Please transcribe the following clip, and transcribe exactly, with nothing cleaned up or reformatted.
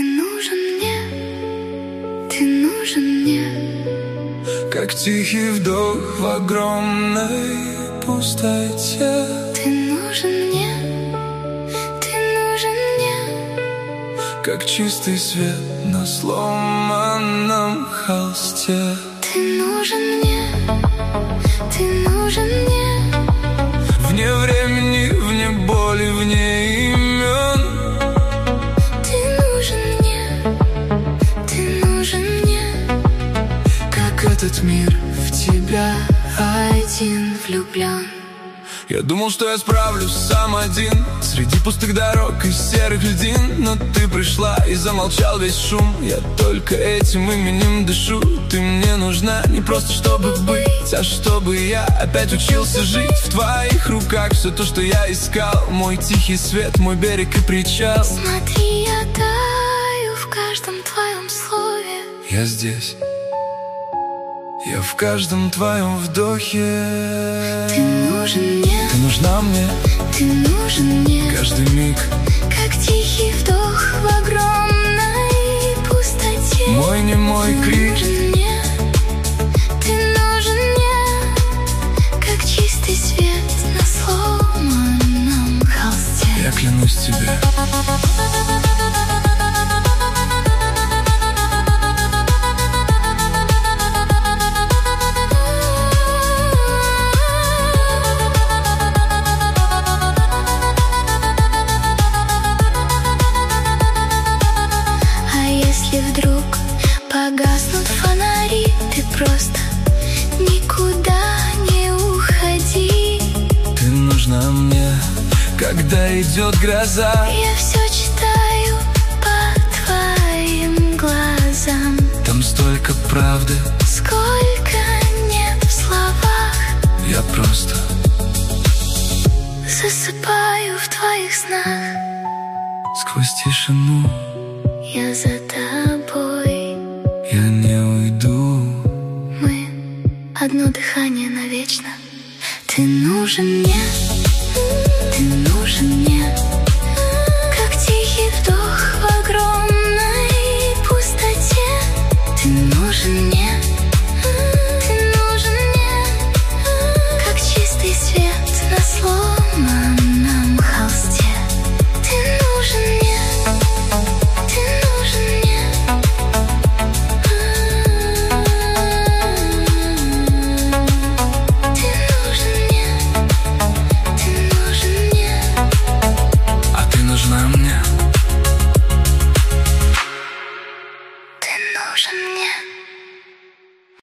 Ты нужен мне, ты нужен мне, как тихий вдох в огромной пустоте. ты нужен мне, ты нужен мне, как чистый свет на сломанном холсте. ты нужен мне, ты нужен мне, вне времени, вне боли, вне имен. ты нужен мне, ты нужен мне, Как этот мир в тебя один влюблен. Я думал, что я справлюсь сам один среди пустых дорог и серых льдин, но ты пришла и замолчал весь шум. Я только этим именем дышу. Ты мне нужна не просто чтобы быть, а чтобы я опять учился жить. В твоих руках все то, что я искал, мой тихий свет, мой берег и причал. Смотри, я таю в каждом твоем слове. Я здесь, я в каждом твоем вдохе. Ты нужен мне, Ты нужна мне, ты нужен мне, каждый миг, как тихий вдох в огромной пустоте. мой немой Ты крик. нужен мне, ты нужен мне, как чистый свет на сломанном холсте. Я клянусь тебе. Вдруг погаснут фонари, ты просто никуда не уходи. Ты нужна мне, когда идет гроза. Я все читаю по твоим глазам. Там столько правды, Сколько нет в словах. я просто засыпаю в твоих снах. сквозь тишину. Я за тобой, Я не уйду. мы одно дыхание навечно. Ты нужен мне, ты нужен мне, как тихий вдох в огромной пустоте. Ты нужен мне, ты нужен мне, как чистый свет на сломанном холсте. Ты нужен мне, ты нужен мне. Ты нужен мне, ты нужен мне. А ты нужна мне. Ты нужен мне.